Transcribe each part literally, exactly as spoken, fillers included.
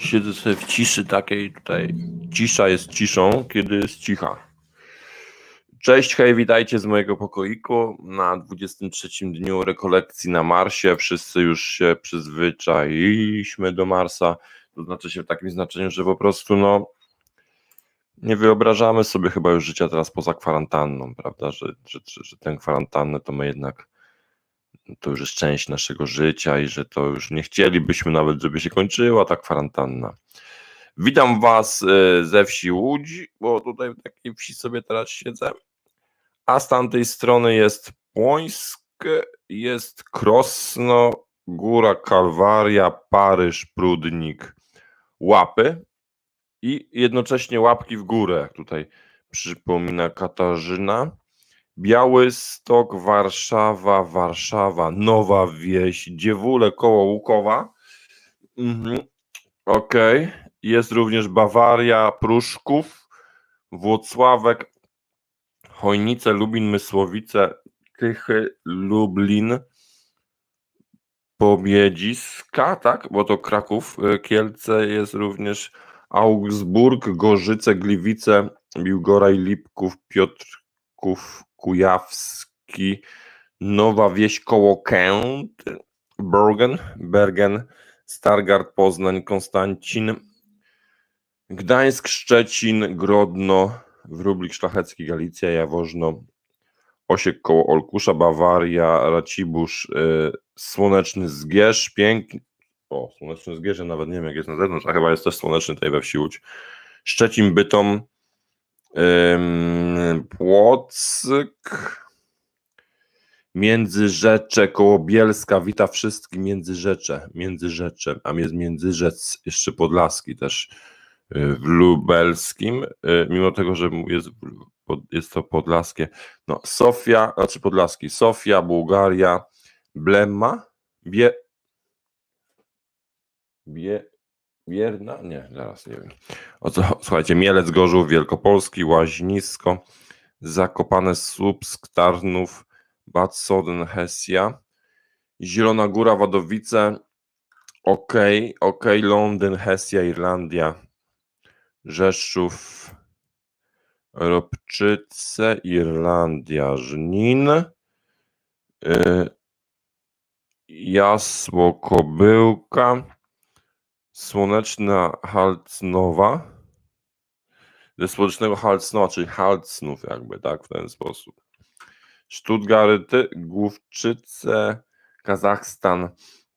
siedzę sobie w ciszy takiej tutaj. Cisza jest ciszą, kiedy jest cicha. Cześć, hej, witajcie z mojego pokoiku na dwudziestym trzecim dniu rekolekcji na Marsie. Wszyscy już się przyzwyczailiśmy do Marsa. To znaczy się w takim znaczeniu, że po prostu no nie wyobrażamy sobie chyba już życia teraz poza kwarantanną, prawda, że, że, że, że tę kwarantannę to my jednak to już jest część naszego życia i że to już nie chcielibyśmy nawet, żeby się kończyła ta kwarantanna. Witam Was ze wsi Łódź, bo tutaj w takiej wsi sobie teraz siedzę, a z tamtej strony jest Płońsk, jest Krosno, Góra Kalwaria, Paryż, Prudnik, Łapy i jednocześnie łapki w górę, jak tutaj przypomina Katarzyna. Białystok, Warszawa, Warszawa, Nowa Wieś, Dziewule koło Łukowa. Mhm. Okej. Okay. Jest również Bawaria, Pruszków, Włocławek, Chojnice, Lubin, Mysłowice, Tychy, Lublin, Pobiedziska, tak? Bo to Kraków, Kielce, jest również Augsburg, Gorzyce, Gliwice, Biłgoraj, Lipków, Piotrków, Kujawski, Nowa Wieś koło Kęt, Bergen, Bergen, Stargard, Poznań, Konstancin, Gdańsk, Szczecin, Grodno, Wróblik Szlachecki, Galicja, Jaworzno, Osiek koło Olkusza, Bawaria, Racibórz, yy, Słoneczny Zgierz, piękny, o, Słoneczny Zgierz, ja nawet nie wiem jak jest na zewnątrz, a chyba jest też słoneczny tutaj we wsi Łódź, Szczecin, Bytom, yy, Płock, Międzyrzecze koło Bielska, wita wszystkich Międzyrzecze, Międzyrzecze, a jest Międzyrzec jeszcze Podlaski też w Lubelskim, mimo tego, że jest, jest to podlaskie, no Sofia, znaczy Podlaski, Sofia, Bułgaria, Blemma, Bie, Bie, Bierna, nie, zaraz nie wiem, o co, słuchajcie, Mielec, Gorzów, Wielkopolski, Łaźnisko, Zakopane, Słupsk, Tarnów, Bad Soden, Hesja, Zielona Góra, Wadowice, okej, okay, okej, okay, Londyn, Hesja, Irlandia, Rzeszów, Robczyce, Irlandia, Żnin, yy, Jasło, Kobyłka, Słoneczna Halcnowa, ze Słonecznego Halcnowa, czyli Halcnów jakby, tak, w ten sposób. Stuttgarty, Główczyce, Kazachstan,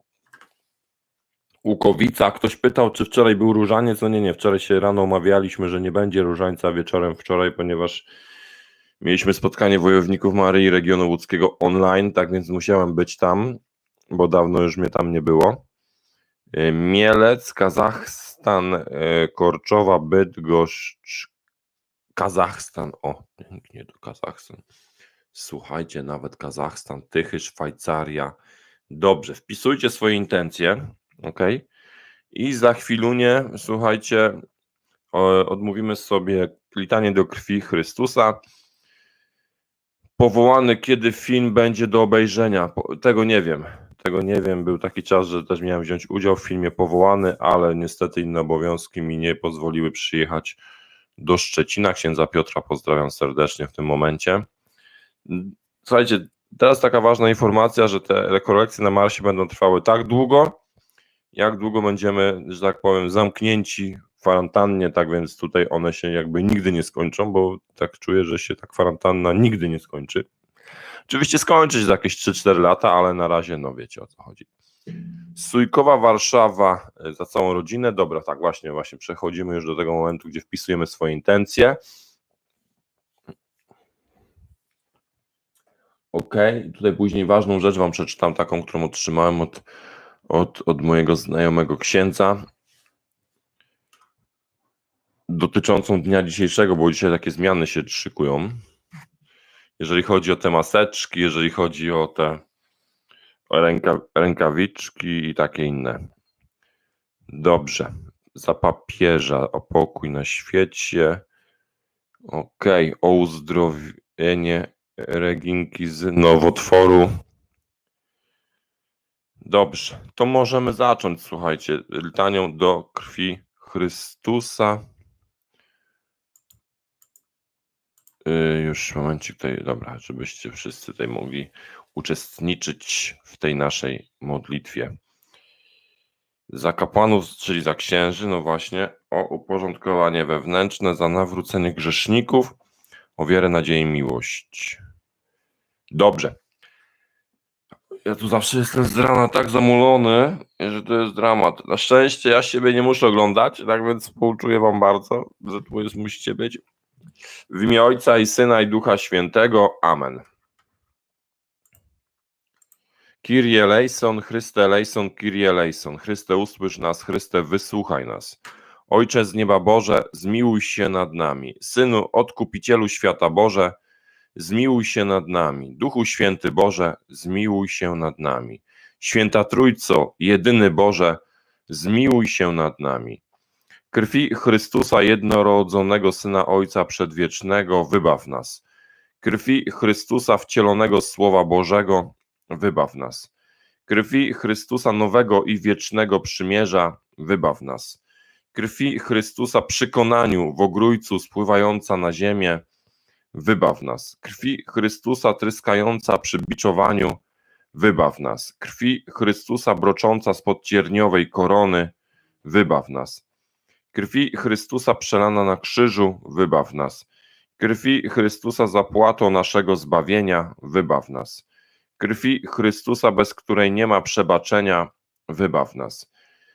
Łukowica. Ktoś pytał, czy wczoraj był różaniec? No nie, nie, wczoraj się rano omawialiśmy, że nie będzie różańca wieczorem wczoraj, ponieważ mieliśmy spotkanie wojowników Maryi regionu łódzkiego online, tak więc musiałem być tam, bo dawno już mnie tam nie było. Mielec, Kazachstan, Korczowa, Bydgoszcz, Kazachstan, o, pięknie to Kazachstan. Słuchajcie, nawet Kazachstan, Tychy, Szwajcaria. Dobrze, wpisujcie swoje intencje, ok? I za chwilunię, słuchajcie, odmówimy sobie litanie do krwi Chrystusa. Powołany, kiedy film będzie do obejrzenia? Tego nie wiem. Tego nie wiem. Był taki czas, że też miałem wziąć udział w filmie Powołany, ale niestety inne obowiązki mi nie pozwoliły przyjechać do Szczecina. Księdza Piotra pozdrawiam serdecznie w tym momencie. Słuchajcie, teraz taka ważna informacja, że te rekolekcje na Marsie będą trwały tak długo, jak długo będziemy, że tak powiem, zamknięci w kwarantannie, tak więc tutaj one się jakby nigdy nie skończą, bo tak czuję, że się ta kwarantanna nigdy nie skończy. Oczywiście skończy się za jakieś trzy cztery lata, ale na razie no wiecie o co chodzi. Sujkowa, Warszawa za całą rodzinę. Dobra, tak właśnie, właśnie przechodzimy już do tego momentu, gdzie wpisujemy swoje intencje. Ok, tutaj później ważną rzecz wam przeczytam, taką, którą otrzymałem od, od, od mojego znajomego księdza, dotyczącą dnia dzisiejszego, bo dzisiaj takie zmiany się szykują. Jeżeli chodzi o te maseczki, jeżeli chodzi o te ręka, rękawiczki i takie inne. Dobrze. Za papieża, o pokój na świecie. Okej, o uzdrowienie Reginki z nowotworu. Dobrze, to możemy zacząć, słuchajcie, litanią do krwi Chrystusa. Yy, już momencik tutaj, dobra, żebyście wszyscy tutaj mogli uczestniczyć w tej naszej modlitwie. Za kapłanów, czyli za księży, no właśnie, o uporządkowanie wewnętrzne, za nawrócenie grzeszników, o wierę, nadzieję i miłość. Dobrze. Ja tu zawsze jestem z rana tak zamulony, że to jest dramat. Na szczęście ja siebie nie muszę oglądać, tak więc współczuję wam bardzo, że tu jest, musicie być. W imię Ojca i Syna i Ducha Świętego. Amen. Kyrie eleison, Chryste eleison, Kyrie eleison. Chryste, usłysz nas, Chryste, wysłuchaj nas. Ojcze z nieba Boże, zmiłuj się nad nami. Synu, Odkupicielu świata Boże, zmiłuj się nad nami. Duchu Święty Boże, zmiłuj się nad nami. Święta Trójco, jedyny Boże, zmiłuj się nad nami. Krwi Chrystusa, jednorodzonego Syna Ojca Przedwiecznego, wybaw nas. Krwi Chrystusa, wcielonego Słowa Bożego, wybaw nas. Krwi Chrystusa, nowego i wiecznego przymierza, wybaw nas. Krwi Chrystusa, przy konaniu w ogrójcu spływająca na ziemię, wybaw nas. Krwi Chrystusa, tryskająca przy biczowaniu, wybaw nas. Krwi Chrystusa, brocząca spod cierniowej korony, wybaw nas. Krwi Chrystusa, przelana na krzyżu, wybaw nas. Krwi Chrystusa, zapłatą naszego zbawienia, wybaw nas. Krwi Chrystusa, bez której nie ma przebaczenia, wybaw nas.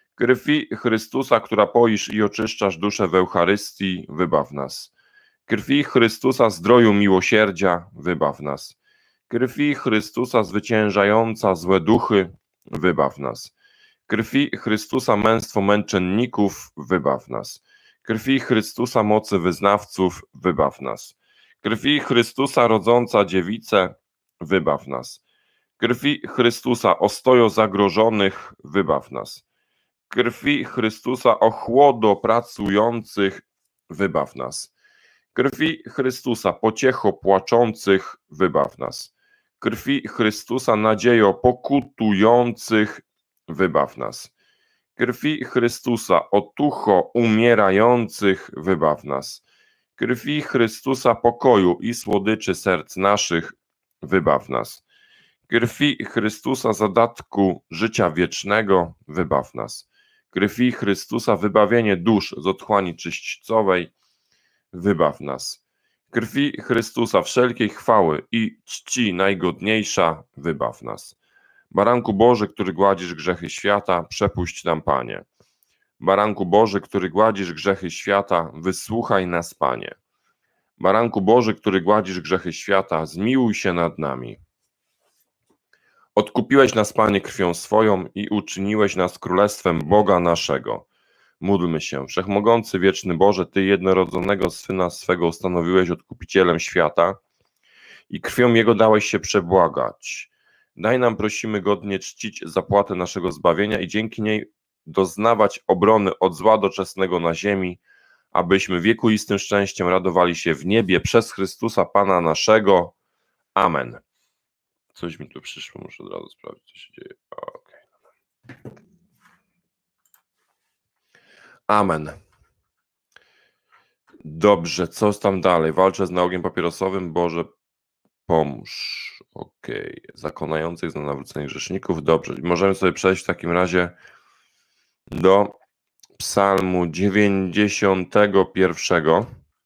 Krwi Chrystusa, która poisz i oczyszczasz duszę w Eucharystii, wybaw nas. Krwi Chrystusa, zdroju miłosierdzia, wybaw nas. Krwi Chrystusa, zwyciężająca złe duchy, wybaw nas. Krwi Chrystusa, męstwo męczenników, wybaw nas. Krwi Chrystusa, mocy wyznawców, wybaw nas. Krwi Chrystusa, rodząca dziewicę, wybaw nas. Krwi Chrystusa, ostojo zagrożonych, wybaw nas. Krwi Chrystusa, ochłodo pracujących, wybaw nas. Krwi Chrystusa, pociecho płaczących, wybaw nas. Krwi Chrystusa, nadziejo pokutujących, wybaw nas. Krwi Chrystusa, otucho umierających, wybaw nas. Krwi Chrystusa, pokoju i słodyczy serc naszych, wybaw nas. Krwi Chrystusa, zadatku życia wiecznego, wybaw nas. Krwi Chrystusa, wybawienie dusz z otchłani czyśćcowej, wybaw nas. Krwi Chrystusa, wszelkiej chwały i czci najgodniejsza, wybaw nas. Baranku Boży, który gładzisz grzechy świata, przepuść nam, Panie. Baranku Boży, który gładzisz grzechy świata, wysłuchaj nas, Panie. Baranku Boży, który gładzisz grzechy świata, zmiłuj się nad nami. Odkupiłeś nas, Panie, krwią swoją i uczyniłeś nas królestwem Boga naszego. Módlmy się. Wszechmogący, wieczny Boże, Ty jednorodzonego Syna swego ustanowiłeś odkupicielem świata i krwią Jego dałeś się przebłagać. Daj nam, prosimy, godnie czcić zapłatę naszego zbawienia i dzięki niej doznawać obrony od zła doczesnego na ziemi, abyśmy wiekuistym szczęściem radowali się w niebie przez Chrystusa Pana naszego. Amen. Coś mi tu przyszło, muszę od razu sprawdzić, co się dzieje. Okay. Amen. Dobrze, co tam dalej? Walczę z nałogiem papierosowym, Boże, pomóż. Okej, okay. Zakonających za nawrócenie grzeszników. Dobrze, możemy sobie przejść w takim razie do psalmu dziewięćdziesiątego pierwszego.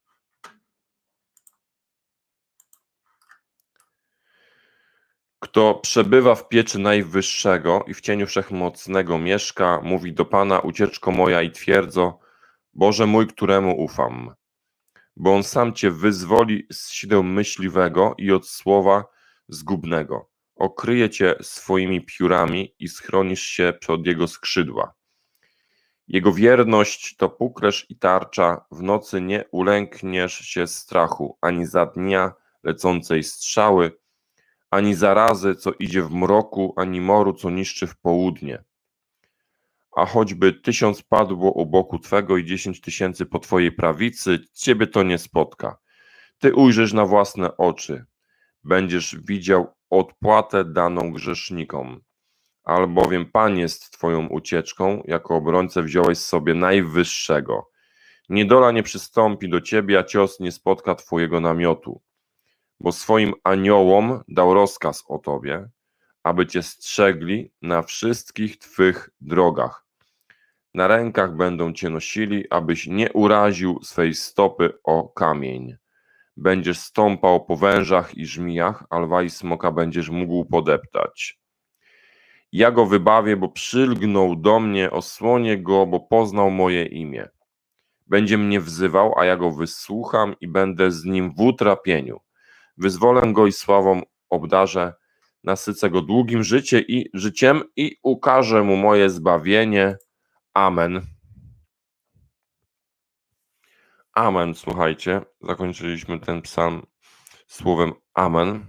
Kto przebywa w pieczy Najwyższego i w cieniu Wszechmocnego mieszka, mówi do Pana: ucieczko moja i twierdzo, Boże mój, któremu ufam. Bo On sam Cię wyzwoli z sideł myśliwego i od słowa zgubnego. Okryje Cię swoimi piórami i schronisz się pod Jego skrzydła. Jego wierność to puklesz i tarcza, w nocy nie ulękniesz się strachu, ani za dnia lecącej strzały, ani zarazy, co idzie w mroku, ani moru, co niszczy w południe. A choćby tysiąc padło u boku Twego i dziesięć tysięcy po Twojej prawicy, Ciebie to nie spotka. Ty ujrzysz na własne oczy, będziesz widział odpłatę daną grzesznikom. albowiem Pan jest Twoją ucieczką, jako obrońcę wziąłeś sobie Najwyższego. Niedola nie przystąpi do Ciebie, a cios nie spotka Twojego namiotu, bo swoim aniołom dał rozkaz o Tobie, aby Cię strzegli na wszystkich Twych drogach. Na rękach będą Cię nosili, abyś nie uraził swej stopy o kamień. Będziesz stąpał po wężach i żmijach, a lwa i smoka będziesz mógł podeptać. Ja go wybawię, bo przylgnął do mnie, osłonię go, bo poznał moje imię. Będzie mnie wzywał, a ja go wysłucham i będę z nim w utrapieniu. Wyzwolę go i sławą obdarzę, nasycę go długim życie i życiem i ukażę mu moje zbawienie. Amen. Amen, słuchajcie, zakończyliśmy ten psalm słowem amen.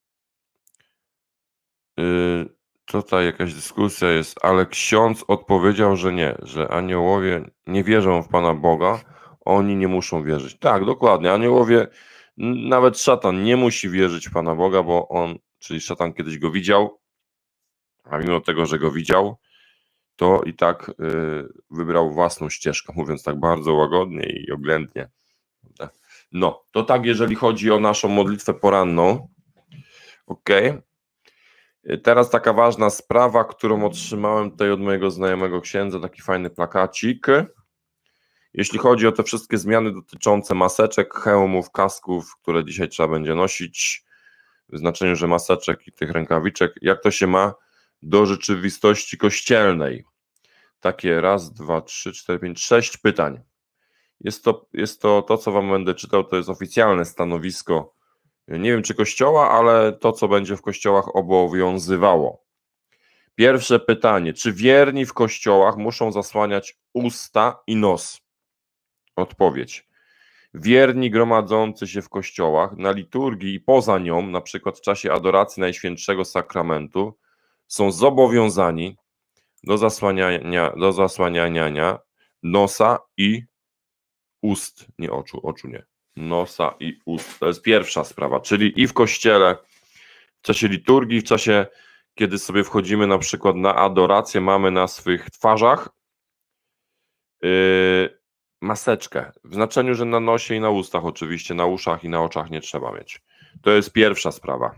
Yy, tutaj jakaś dyskusja jest, ale ksiądz odpowiedział, że nie, że aniołowie nie wierzą w Pana Boga, oni nie muszą wierzyć. Tak, dokładnie, aniołowie, nawet szatan nie musi wierzyć w Pana Boga, bo on, czyli szatan kiedyś go widział, a mimo tego, że go widział, to i tak yy, wybrał własną ścieżkę, mówiąc tak bardzo łagodnie i oględnie. No, to tak, jeżeli chodzi o naszą modlitwę poranną. Ok. Teraz taka ważna sprawa, którą otrzymałem tutaj od mojego znajomego księdza, taki fajny plakacik. Jeśli chodzi o te wszystkie zmiany dotyczące maseczek, hełmów, kasków, które dzisiaj trzeba będzie nosić, w znaczeniu, że maseczek i tych rękawiczek, jak to się ma do rzeczywistości kościelnej? Takie raz, dwa, trzy, cztery, pięć, sześć pytań. Jest to, jest to, to, co wam będę czytał, to jest oficjalne stanowisko, nie wiem czy kościoła, ale to, co będzie w kościołach obowiązywało. Pierwsze pytanie, czy wierni w kościołach muszą zasłaniać usta i nos? Odpowiedź. Wierni gromadzący się w kościołach, na liturgii i poza nią, na przykład w czasie adoracji Najświętszego Sakramentu, są zobowiązani do zasłaniania, do zasłaniania nosa i ust, nie oczu, oczu nie, nosa i ust. To jest pierwsza sprawa, czyli i w kościele, w czasie liturgii, w czasie, kiedy sobie wchodzimy na przykład na adorację, mamy na swych twarzach yy, maseczkę, w znaczeniu, że na nosie i na ustach oczywiście, na uszach i na oczach nie trzeba mieć. To jest pierwsza sprawa.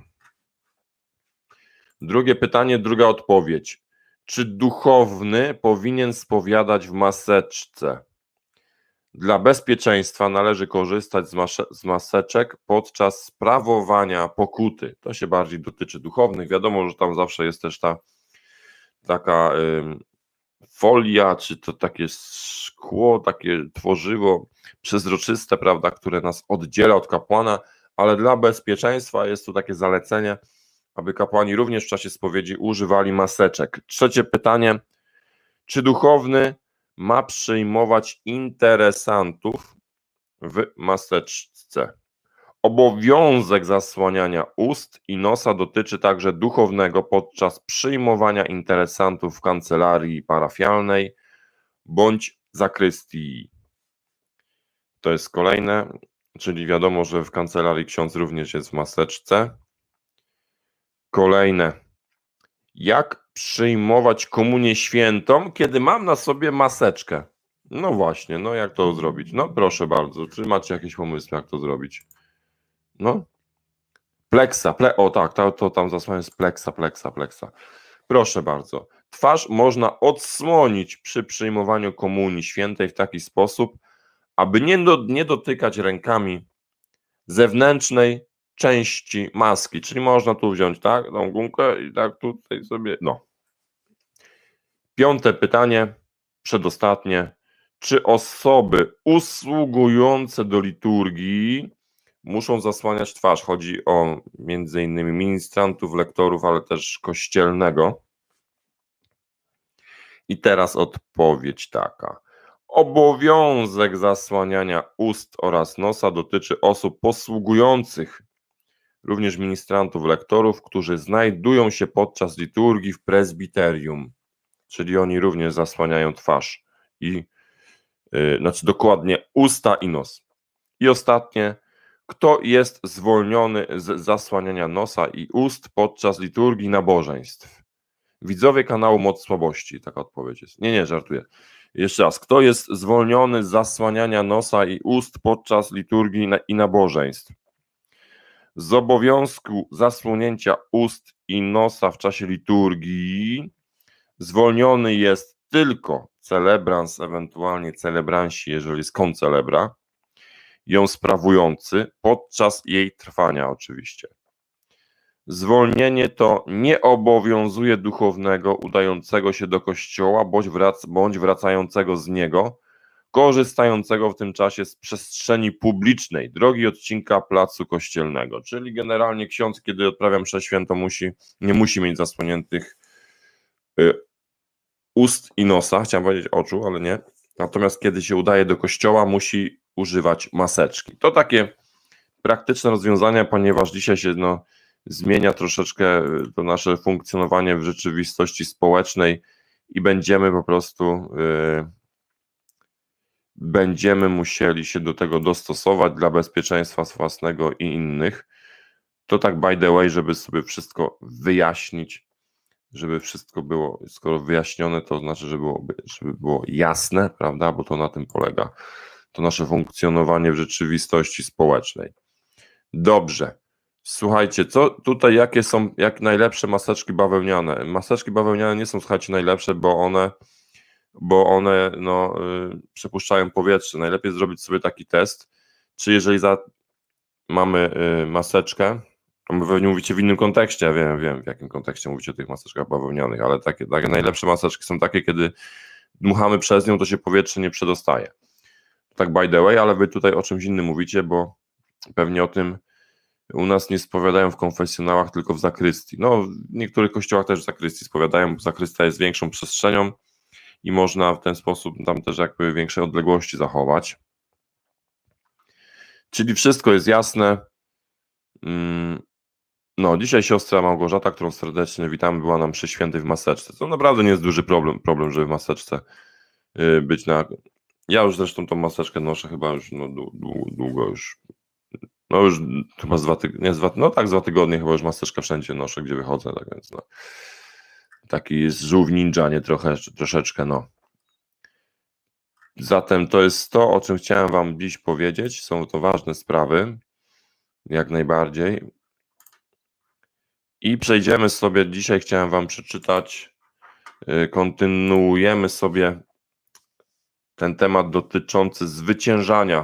Drugie pytanie, druga odpowiedź. Czy duchowny powinien spowiadać w maseczce? Dla bezpieczeństwa należy korzystać z, mas- z maseczek podczas sprawowania pokuty. To się bardziej dotyczy duchownych. Wiadomo, że tam zawsze jest też ta taka ym, folia, czy to takie szkło, takie tworzywo przezroczyste, prawda, które nas oddziela od kapłana, ale dla bezpieczeństwa jest tu takie zalecenie, aby kapłani również w czasie spowiedzi używali maseczek. Trzecie pytanie, czy duchowny ma przyjmować interesantów w maseczce? Obowiązek zasłaniania ust i nosa dotyczy także duchownego podczas przyjmowania interesantów w kancelarii parafialnej bądź zakrystii. To jest kolejne, czyli wiadomo, że w kancelarii ksiądz również jest w maseczce. Kolejne. Jak przyjmować komunię świętą, kiedy mam na sobie maseczkę? No właśnie, no jak to zrobić? No proszę bardzo, czy macie jakieś pomysły, jak to zrobić? No. Pleksa, ple, o tak, to, to tam zasłania jest pleksa, pleksa, pleksa. Proszę bardzo. Twarz można odsłonić przy przyjmowaniu komunii świętej w taki sposób, aby nie, do, nie dotykać rękami zewnętrznej części maski, czyli można tu wziąć tak, tą gumkę i tak tutaj sobie, no. Piąte pytanie, przedostatnie. Czy osoby usługujące do liturgii muszą zasłaniać twarz? Chodzi o między innymi ministrantów, lektorów, ale też kościelnego. I teraz odpowiedź taka. Obowiązek zasłaniania ust oraz nosa dotyczy osób posługujących, również ministrantów, lektorów, którzy znajdują się podczas liturgii w prezbiterium, czyli oni również zasłaniają twarz i yy, znaczy dokładnie usta i nos. I ostatnie, kto jest zwolniony z zasłaniania nosa i ust podczas liturgii nabożeństw? Widzowie kanału Moc Słabości, taka odpowiedź jest. Nie, nie, żartuję. Jeszcze raz, kto jest zwolniony z zasłaniania nosa i ust podczas liturgii i nabożeństw? Z obowiązku zasłonięcia ust i nosa w czasie liturgii zwolniony jest tylko celebrans, ewentualnie celebransi, jeżeli jest koncelebra, ją sprawujący podczas jej trwania oczywiście. Zwolnienie to nie obowiązuje duchownego udającego się do kościoła bądź, wrac- bądź wracającego z niego, korzystającego w tym czasie z przestrzeni publicznej, drogi odcinka placu kościelnego. Czyli generalnie ksiądz, kiedy odprawia mszę świętą, musi, nie musi mieć zasłoniętych y, ust i nosa, chciałem powiedzieć oczu, ale nie. Natomiast kiedy się udaje do kościoła, musi używać maseczki. To takie praktyczne rozwiązania, ponieważ dzisiaj się no, zmienia troszeczkę to nasze funkcjonowanie w rzeczywistości społecznej i będziemy po prostu yy, będziemy musieli się do tego dostosować dla bezpieczeństwa własnego i innych. To tak by the way, żeby sobie wszystko wyjaśnić, żeby wszystko było, skoro wyjaśnione, to znaczy, żeby było, żeby było jasne, prawda, bo to na tym polega to nasze funkcjonowanie w rzeczywistości społecznej. Dobrze. Słuchajcie, co tutaj, jakie są jak najlepsze maseczki bawełniane? Maseczki bawełniane nie są, słuchajcie, najlepsze, bo one, bo one no, yy, przepuszczają powietrze. Najlepiej zrobić sobie taki test, czy jeżeli za, mamy yy, maseczkę, wy pewnie mówicie w innym kontekście, ja wiem, wiem w jakim kontekście mówicie o tych maseczkach bawełnianych, ale takie, takie najlepsze maseczki są takie, kiedy dmuchamy przez nią, to się powietrze nie przedostaje. Tak by the way, ale wy tutaj o czymś innym mówicie, bo pewnie o tym u nas nie spowiadają w konfesjonałach, tylko w zakrystii. No, w niektórych kościołach też w zakrystii spowiadają, bo zakrystia jest większą przestrzenią i można w ten sposób tam też jakby większej odległości zachować. Czyli wszystko jest jasne. No, dzisiaj siostra Małgorzata, którą serdecznie witamy, była nam przy świętej w maseczce. To naprawdę nie jest duży problem, problem żeby w maseczce być na... Ja już zresztą tą maseczkę noszę chyba już no, długo, długo już. No już chyba z dwa tygodnie, no tak, z dwa tygodnie chyba już maseczkę wszędzie noszę, gdzie wychodzę, tak więc no. Taki jest żółw ninja, nie trochę, troszeczkę, no. Zatem to jest to, o czym chciałem wam dziś powiedzieć. Są to ważne sprawy, jak najbardziej. I przejdziemy sobie, dzisiaj chciałem wam przeczytać, kontynuujemy sobie ten temat dotyczący zwyciężania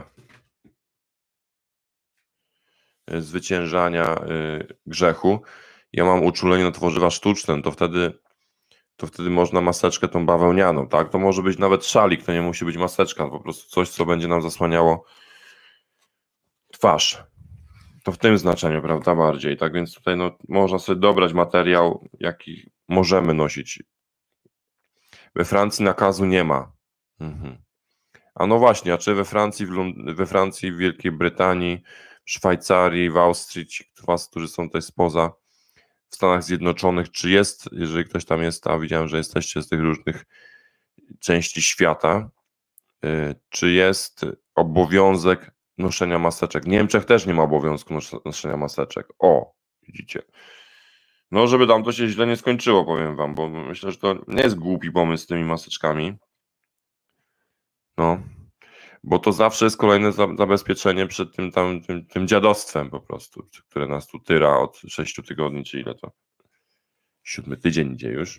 zwyciężania grzechu. Ja mam uczulenie na tworzywa sztuczne, to wtedy to wtedy można maseczkę tą bawełnianą, tak? To może być nawet szalik, to nie musi być maseczka, po prostu coś, co będzie nam zasłaniało twarz. To w tym znaczeniu, prawda, bardziej. Tak więc tutaj no, można sobie dobrać materiał, jaki możemy nosić. We Francji nakazu nie ma. Mhm. A no właśnie, a czy we Francji, w Lund- we Francji, w Wielkiej Brytanii, w Szwajcarii, w Austrii, ci z was, którzy są tutaj spoza, w Stanach Zjednoczonych, czy jest, jeżeli ktoś tam jest, a widziałem, że jesteście z tych różnych części świata, czy jest obowiązek noszenia maseczek? W Niemczech też nie ma obowiązku noszenia maseczek. O, widzicie. No, żeby tam to się źle nie skończyło, powiem wam, bo myślę, że to nie jest głupi pomysł z tymi maseczkami. No, bo to zawsze jest kolejne zabezpieczenie przed tym tam, tym, tym dziadostwem po prostu, które nas tu tyra od sześciu tygodni, czy ile to? Siódmy tydzień idzie już.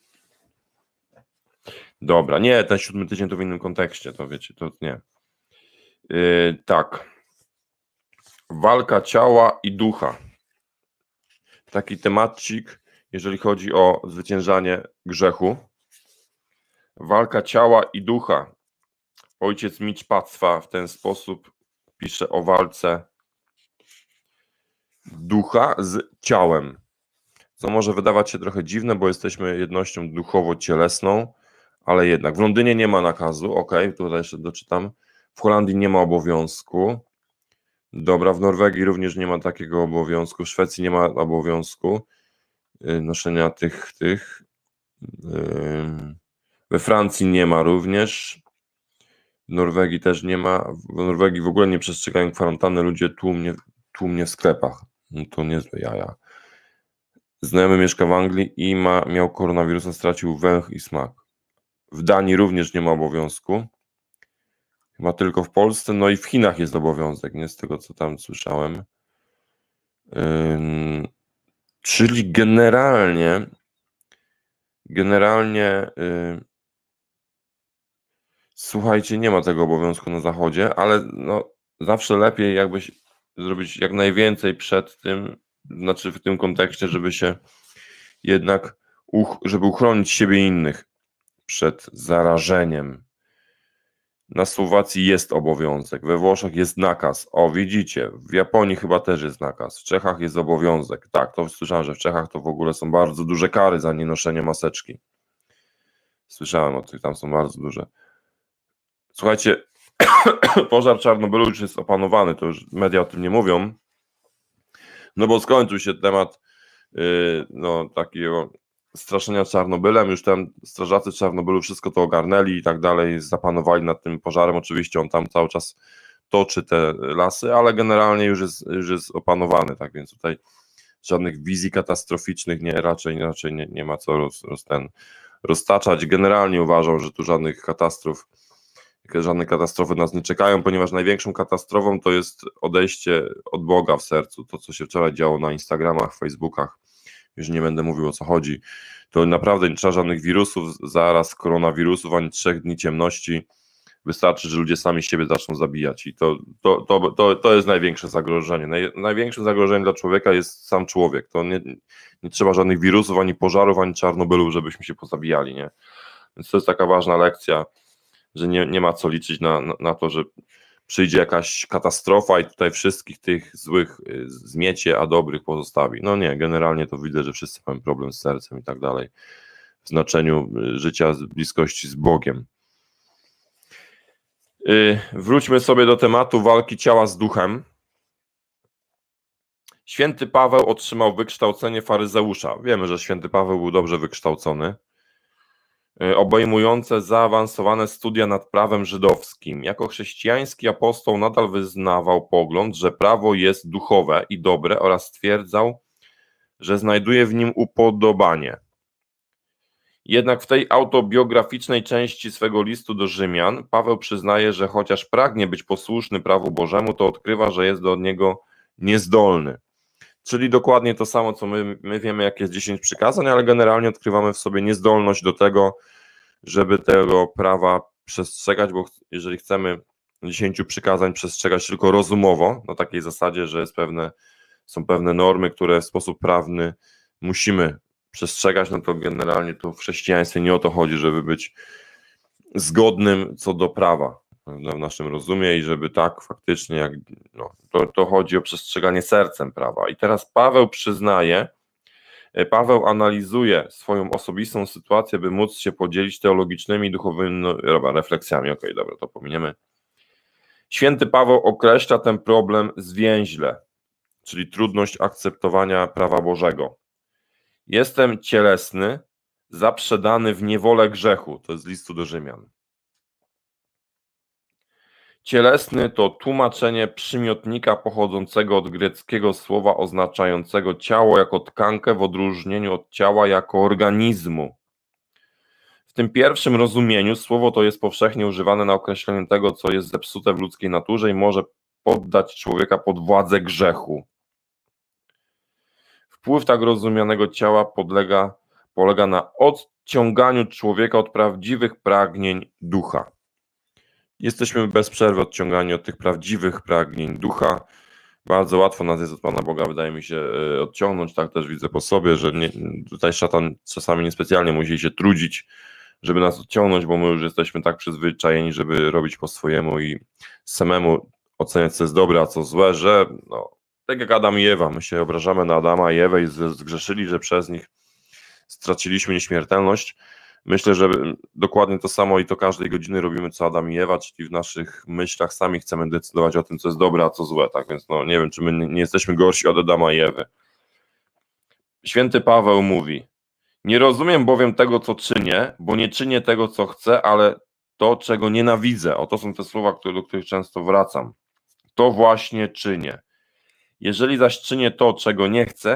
Dobra, nie, ten siódmy tydzień to w innym kontekście, to wiecie, to nie. Yy, tak. Walka ciała i ducha. Taki temacik, jeżeli chodzi o zwyciężanie grzechu. Walka ciała i ducha. Ojciec Mitch Pacwa w ten sposób pisze o walce ducha z ciałem. Co może wydawać się trochę dziwne, bo jesteśmy jednością duchowo-cielesną, ale jednak w Londynie nie ma nakazu, ok, tutaj jeszcze doczytam. W Holandii nie ma obowiązku. Dobra, w Norwegii również nie ma takiego obowiązku, w Szwecji nie ma obowiązku noszenia tych, tych. We Francji nie ma również. W Norwegii też nie ma. W Norwegii w ogóle nie przestrzegają kwarantanny ludzie tłumnie, tłumnie w sklepach. No to niezłe jaja. Znajomy mieszka w Anglii i ma, miał koronawirusa, stracił węch i smak. W Danii również nie ma obowiązku. Chyba tylko w Polsce, no i w Chinach jest obowiązek, nie z tego co tam słyszałem. Ym, czyli generalnie generalnie yy, słuchajcie, nie ma tego obowiązku na zachodzie, ale no zawsze lepiej jakbyś zrobić jak najwięcej przed tym, znaczy w tym kontekście, żeby się jednak, uch- żeby uchronić siebie i innych przed zarażeniem. Na Słowacji jest obowiązek, we Włoszech jest nakaz. O, widzicie, w Japonii chyba też jest nakaz, w Czechach jest obowiązek. Tak, to słyszałem, że w Czechach to w ogóle są bardzo duże kary za nienoszenie maseczki. Słyszałem o tych, tam są bardzo duże. Słuchajcie, pożar Czarnobylu już jest opanowany, to już media o tym nie mówią, no bo skończył się temat yy, no takiego straszenia Czarnobylem, już tam strażacy Czarnobylu wszystko to ogarnęli i tak dalej, zapanowali nad tym pożarem, oczywiście on tam cały czas toczy te lasy, ale generalnie już jest, już jest opanowany, tak więc tutaj żadnych wizji katastroficznych nie, raczej, raczej nie, nie ma co roz, roz, ten, roztaczać. Generalnie uważam, że tu żadnych katastrof żadne katastrofy nas nie czekają, ponieważ największą katastrofą to jest odejście od Boga w sercu, to co się wczoraj działo na Instagramach, Facebookach, już nie będę mówił o co chodzi, to naprawdę nie trzeba żadnych wirusów, zaraz koronawirusów, ani trzech dni ciemności, wystarczy, że ludzie sami siebie zaczną zabijać i to, to, to, to, to jest największe zagrożenie. Naj, największym zagrożeniem dla człowieka jest sam człowiek, to nie, nie trzeba żadnych wirusów, ani pożarów, ani Czarnobylu, żebyśmy się pozabijali, nie? Więc to jest taka ważna lekcja, że nie, nie ma co liczyć na, na, na to, że przyjdzie jakaś katastrofa i tutaj wszystkich tych złych zmiecie, a dobrych pozostawi. No nie, generalnie to widzę, że wszyscy mają problem z sercem i tak dalej, w znaczeniu życia z bliskości z Bogiem. Yy, wróćmy sobie do tematu walki ciała z duchem. Święty Paweł otrzymał wykształcenie faryzeusza. Wiemy, że święty Paweł był dobrze wykształcony, obejmujące zaawansowane studia nad prawem żydowskim. Jako chrześcijański apostoł nadal wyznawał pogląd, że prawo jest duchowe i dobre oraz stwierdzał, że znajduje w nim upodobanie. Jednak w tej autobiograficznej części swego listu do Rzymian Paweł przyznaje, że chociaż pragnie być posłuszny prawu Bożemu, to odkrywa, że jest do niego niezdolny. Czyli dokładnie to samo, co my, my wiemy, jak jest dziesięć przykazań, ale generalnie odkrywamy w sobie niezdolność do tego, żeby tego prawa przestrzegać, bo jeżeli chcemy dziesięciu przykazań przestrzegać tylko rozumowo, na takiej zasadzie, że jest pewne, są pewne normy, które w sposób prawny musimy przestrzegać, no to generalnie to w chrześcijaństwie nie o to chodzi, żeby być zgodnym co do prawa w naszym rozumie i żeby tak faktycznie, jak, no, to, to chodzi o przestrzeganie sercem prawa. I teraz Paweł przyznaje, Paweł analizuje swoją osobistą sytuację, by móc się podzielić teologicznymi i duchowymi no, refleksjami. Okej, okay, dobra, to pominiemy. Święty Paweł określa ten problem zwięźle, czyli trudność akceptowania prawa Bożego. Jestem cielesny, zaprzedany w niewolę grzechu. To jest z listu do Rzymian. Cielesny to tłumaczenie przymiotnika pochodzącego od greckiego słowa oznaczającego ciało jako tkankę w odróżnieniu od ciała jako organizmu. W tym pierwszym rozumieniu słowo to jest powszechnie używane na określenie tego, co jest zepsute w ludzkiej naturze i może poddać człowieka pod władzę grzechu. Wpływ tak rozumianego ciała podlega, polega na odciąganiu człowieka od prawdziwych pragnień ducha. Jesteśmy bez przerwy odciągani od tych prawdziwych pragnień ducha. Bardzo łatwo nas jest od Pana Boga, wydaje mi się, odciągnąć. Tak też widzę po sobie, że nie, tutaj szatan czasami niespecjalnie musi się trudzić, żeby nas odciągnąć, bo my już jesteśmy tak przyzwyczajeni, żeby robić po swojemu i samemu oceniać, co jest dobre, a co złe, że no, tak jak Adam i Ewa, my się obrażamy na Adama i Ewę i zgrzeszyli, że przez nich straciliśmy nieśmiertelność. Myślę, że dokładnie to samo i to każdej godziny robimy co Adam i Ewa, czyli w naszych myślach sami chcemy decydować o tym, co jest dobre, a co złe, tak więc no nie wiem, czy my nie jesteśmy gorsi od Adama i Ewy. Święty Paweł mówi: nie rozumiem bowiem tego, co czynię, bo nie czynię tego, co chcę, ale to, czego nienawidzę. O, to są te słowa, które, do których często wracam. To właśnie czynię. Jeżeli zaś czynię to, czego nie chcę,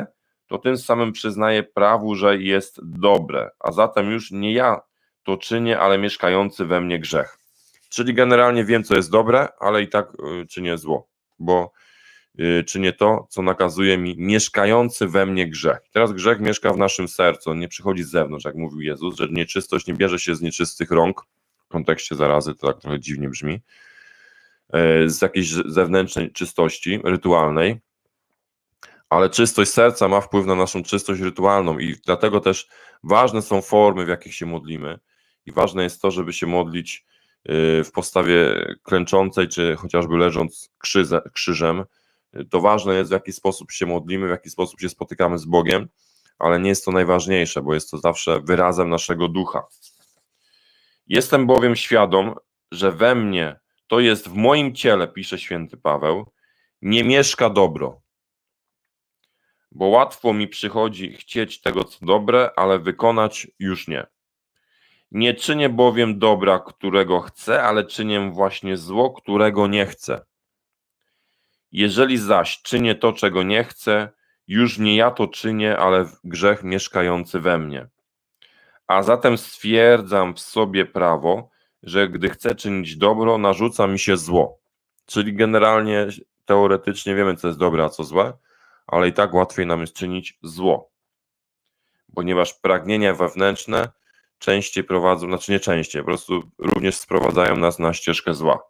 to tym samym przyznaję prawu, że jest dobre, a zatem już nie ja to czynię, ale mieszkający we mnie grzech. Czyli generalnie wiem, co jest dobre, ale i tak y, czynię zło, bo y, czynię to, co nakazuje mi mieszkający we mnie grzech. Teraz grzech mieszka w naszym sercu, on nie przychodzi z zewnątrz, jak mówił Jezus, że nieczystość nie bierze się z nieczystych rąk, w kontekście zarazy to tak trochę dziwnie brzmi, y, z jakiejś zewnętrznej czystości rytualnej, ale czystość serca ma wpływ na naszą czystość rytualną i dlatego też ważne są formy, w jakich się modlimy i ważne jest to, żeby się modlić w postawie klęczącej, czy chociażby leżąc krzyze, krzyżem. To ważne jest, w jaki sposób się modlimy, w jaki sposób się spotykamy z Bogiem, ale nie jest to najważniejsze, bo jest to zawsze wyrazem naszego ducha. Jestem bowiem świadom, że we mnie, to jest w moim ciele, pisze święty Paweł, nie mieszka dobro. Bo łatwo mi przychodzi chcieć tego, co dobre, ale wykonać już nie. Nie czynię bowiem dobra, którego chcę, ale czynię właśnie zło, którego nie chcę. Jeżeli zaś czynię to, czego nie chcę, już nie ja to czynię, ale grzech mieszkający we mnie. A zatem stwierdzam w sobie prawo, że gdy chcę czynić dobro, narzuca mi się zło. Czyli generalnie, teoretycznie wiemy, co jest dobre, a co złe, ale i tak łatwiej nam jest czynić zło. Ponieważ pragnienia wewnętrzne częściej prowadzą, znaczy nie częściej, po prostu również sprowadzają nas na ścieżkę zła.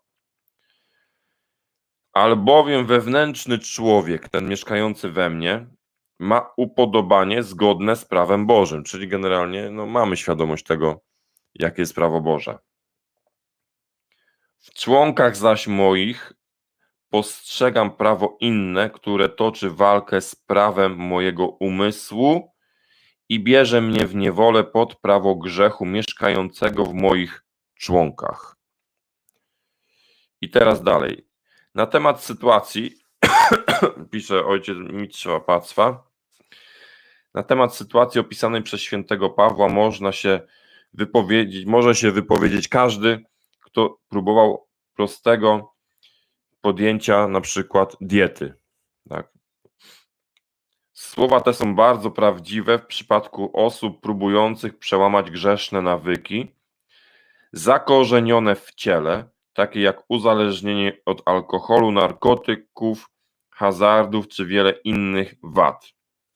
Albowiem wewnętrzny człowiek, ten mieszkający we mnie, ma upodobanie zgodne z prawem Bożym, czyli generalnie no, mamy świadomość tego, jakie jest prawo Boże. W członkach zaś moich postrzegam prawo inne, które toczy walkę z prawem mojego umysłu i bierze mnie w niewolę pod prawo grzechu mieszkającego w moich członkach. I teraz dalej. Na temat sytuacji, pisze ojciec Mistrz Opactwa, na temat sytuacji opisanej przez świętego Pawła można się wypowiedzieć, może się wypowiedzieć każdy, kto próbował prostego podjęcia na przykład diety. Tak? Słowa te są bardzo prawdziwe w przypadku osób próbujących przełamać grzeszne nawyki, zakorzenione w ciele, takie jak uzależnienie od alkoholu, narkotyków, hazardów czy wiele innych wad.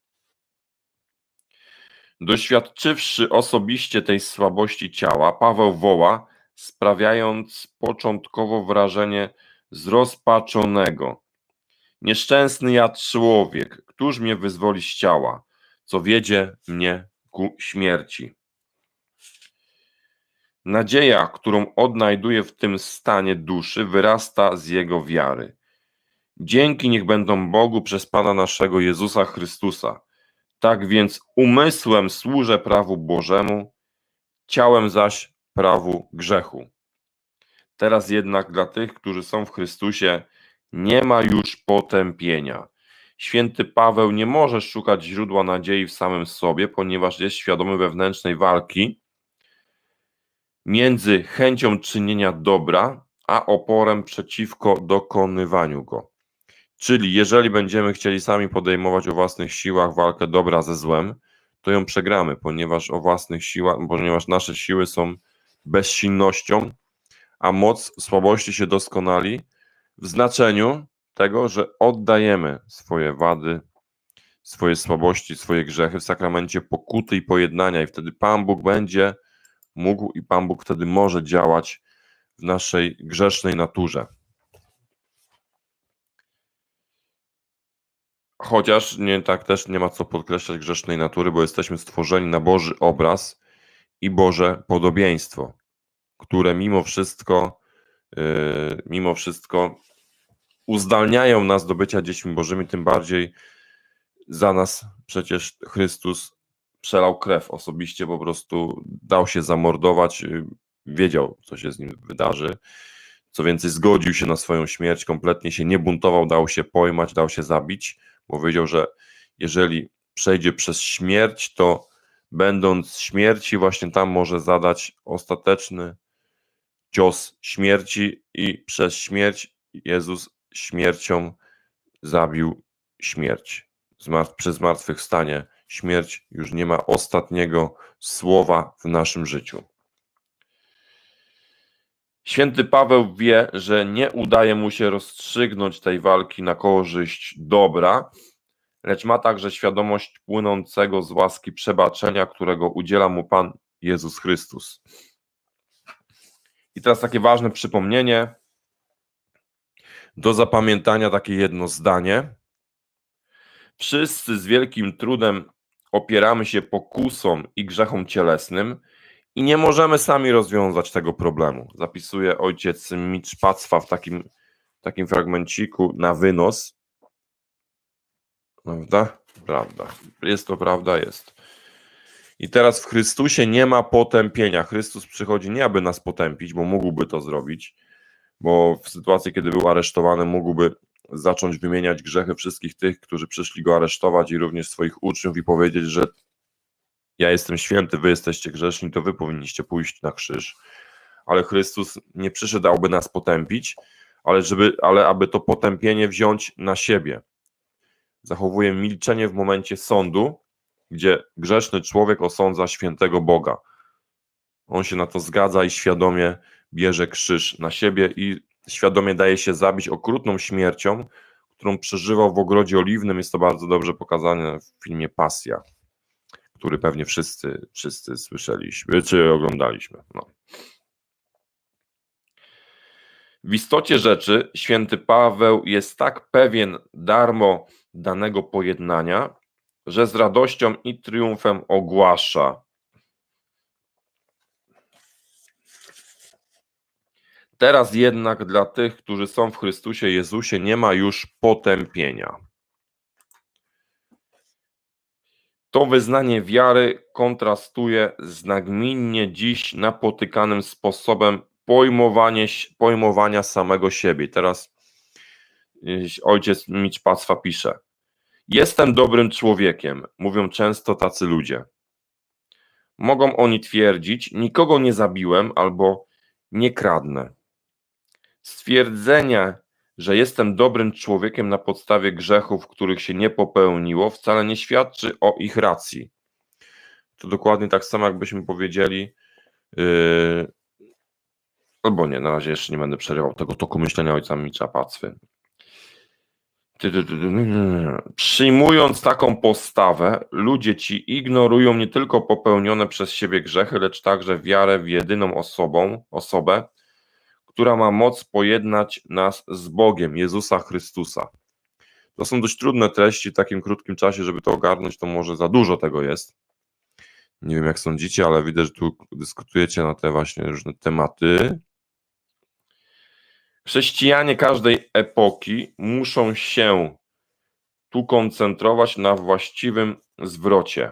Doświadczywszy osobiście tej słabości ciała, Paweł woła, sprawiając początkowo wrażenie zrozpaczonego. Nieszczęsny ja człowiek, któż mnie wyzwoli z ciała, co wiedzie mnie ku śmierci. Nadzieja, którą odnajduje w tym stanie duszy, wyrasta z jego wiary. Dzięki niech będą Bogu przez Pana naszego Jezusa Chrystusa. Tak więc umysłem służę prawu Bożemu, ciałem zaś prawu grzechu. Teraz jednak dla tych, którzy są w Chrystusie, nie ma już potępienia. Święty Paweł nie może szukać źródła nadziei w samym sobie, ponieważ jest świadomy wewnętrznej walki między chęcią czynienia dobra, a oporem przeciwko dokonywaniu go. Czyli jeżeli będziemy chcieli sami podejmować o własnych siłach walkę dobra ze złem, to ją przegramy, ponieważ o własnych siłach, ponieważ nasze siły są bezsilnością, a moc słabości się doskonali w znaczeniu tego, że oddajemy swoje wady, swoje słabości, swoje grzechy w sakramencie pokuty i pojednania i wtedy Pan Bóg będzie mógł i Pan Bóg wtedy może działać w naszej grzesznej naturze. Chociaż nie, tak też nie ma co podkreślać grzesznej natury, bo jesteśmy stworzeni na Boży obraz i Boże podobieństwo, które mimo wszystko, yy, mimo wszystko uzdalniają nas do bycia dziećmi Bożymi, tym bardziej za nas przecież Chrystus przelał krew osobiście, po prostu dał się zamordować, wiedział, co się z nim wydarzy. Co więcej, zgodził się na swoją śmierć, kompletnie się nie buntował, dał się pojmać, dał się zabić, bo wiedział, że jeżeli przejdzie przez śmierć, to będąc śmierci, właśnie tam może zadać ostateczny cios śmierci i przez śmierć Jezus śmiercią zabił śmierć. przy zmartwychwstanie śmierć już nie ma ostatniego słowa w naszym życiu. Święty Paweł wie, że nie udaje mu się rozstrzygnąć tej walki na korzyść dobra, lecz ma także świadomość płynącego z łaski przebaczenia, którego udziela mu Pan Jezus Chrystus. I teraz takie ważne przypomnienie, do zapamiętania takie jedno zdanie. Wszyscy z wielkim trudem opieramy się pokusom i grzechom cielesnym i nie możemy sami rozwiązać tego problemu. Zapisuje ojciec Micz Pacwa w takim, takim fragmenciku na wynos. Prawda? Prawda. Jest to prawda, jest. I teraz w Chrystusie nie ma potępienia. Chrystus przychodzi nie aby nas potępić, bo mógłby to zrobić, bo w sytuacji, kiedy był aresztowany, mógłby zacząć wymieniać grzechy wszystkich tych, którzy przyszli go aresztować i również swoich uczniów i powiedzieć, że ja jestem święty, wy jesteście grzeszni, to wy powinniście pójść na krzyż. Ale Chrystus nie przyszedł, aby nas potępić, ale, żeby, ale aby to potępienie wziąć na siebie. Zachowuje milczenie w momencie sądu, gdzie grzeszny człowiek osądza świętego Boga. On się na to zgadza i świadomie bierze krzyż na siebie i świadomie daje się zabić okrutną śmiercią, którą przeżywał w Ogrodzie Oliwnym. Jest to bardzo dobrze pokazane w filmie Pasja, który pewnie wszyscy, wszyscy słyszeliśmy, czy oglądaliśmy. No. W istocie rzeczy święty Paweł jest tak pewien darmo danego pojednania, że z radością i triumfem ogłasza: teraz jednak dla tych, którzy są w Chrystusie Jezusie, nie ma już potępienia. To wyznanie wiary kontrastuje z nagminnie dziś napotykanym sposobem pojmowanie, pojmowania samego siebie. Teraz ojciec Micz Pacwa pisze: jestem dobrym człowiekiem, mówią często tacy ludzie. Mogą oni twierdzić: nikogo nie zabiłem albo nie kradnę. Stwierdzenie, że jestem dobrym człowiekiem na podstawie grzechów, których się nie popełniło, wcale nie świadczy o ich racji. To dokładnie tak samo, jakbyśmy powiedzieli, yy, albo nie, na razie jeszcze nie będę przerywał tego toku myślenia ojca Micza Pacwy. Przyjmując taką postawę, ludzie ci ignorują nie tylko popełnione przez siebie grzechy, lecz także wiarę w jedyną osobą, osobę, która ma moc pojednać nas z Bogiem, Jezusa Chrystusa. To są dość trudne treści w takim krótkim czasie, żeby to ogarnąć, to może za dużo tego jest. Nie wiem, jak sądzicie, ale widzę, że tu dyskutujecie na te właśnie różne tematy. Chrześcijanie każdej epoki muszą się tu koncentrować na właściwym zwrocie.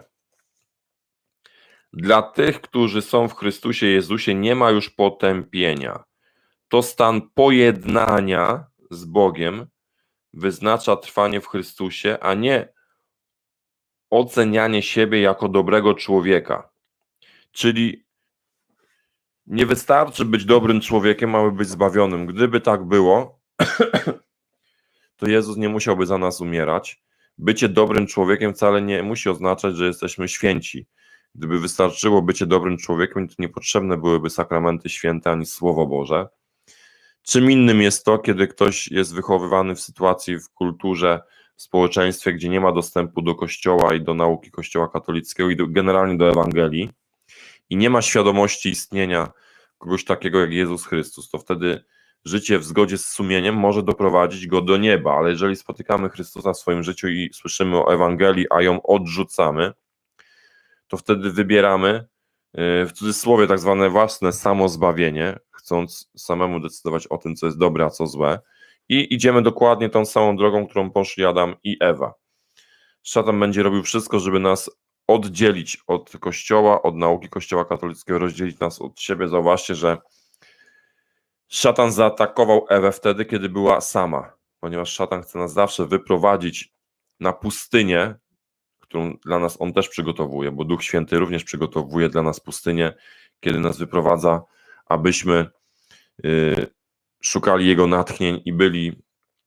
Dla tych, którzy są w Chrystusie Jezusie, nie ma już potępienia. To stan pojednania z Bogiem wyznacza trwanie w Chrystusie, a nie ocenianie siebie jako dobrego człowieka. Czyli nie wystarczy być dobrym człowiekiem, aby być zbawionym. Gdyby tak było, to Jezus nie musiałby za nas umierać. Bycie dobrym człowiekiem wcale nie musi oznaczać, że jesteśmy święci. Gdyby wystarczyło bycie dobrym człowiekiem, to niepotrzebne byłyby sakramenty święte ani Słowo Boże. Czym innym jest to, kiedy ktoś jest wychowywany w sytuacji, w kulturze, w społeczeństwie, gdzie nie ma dostępu do Kościoła i do nauki Kościoła katolickiego i do, generalnie do Ewangelii i nie ma świadomości istnienia kogoś takiego jak Jezus Chrystus, to wtedy życie w zgodzie z sumieniem może doprowadzić go do nieba, ale jeżeli spotykamy Chrystusa w swoim życiu i słyszymy o Ewangelii, a ją odrzucamy, to wtedy wybieramy w cudzysłowie tak zwane własne samozbawienie, chcąc samemu decydować o tym, co jest dobre, a co złe, i idziemy dokładnie tą samą drogą, którą poszli Adam i Ewa. Szatan będzie robił wszystko, żeby nas oddzielić od Kościoła, od nauki Kościoła katolickiego, rozdzielić nas od siebie. Zauważcie, że szatan zaatakował Ewę wtedy, kiedy była sama, ponieważ szatan chce nas zawsze wyprowadzić na pustynię, którą dla nas on też przygotowuje, bo Duch Święty również przygotowuje dla nas pustynię, kiedy nas wyprowadza, abyśmy y, szukali Jego natchnień i byli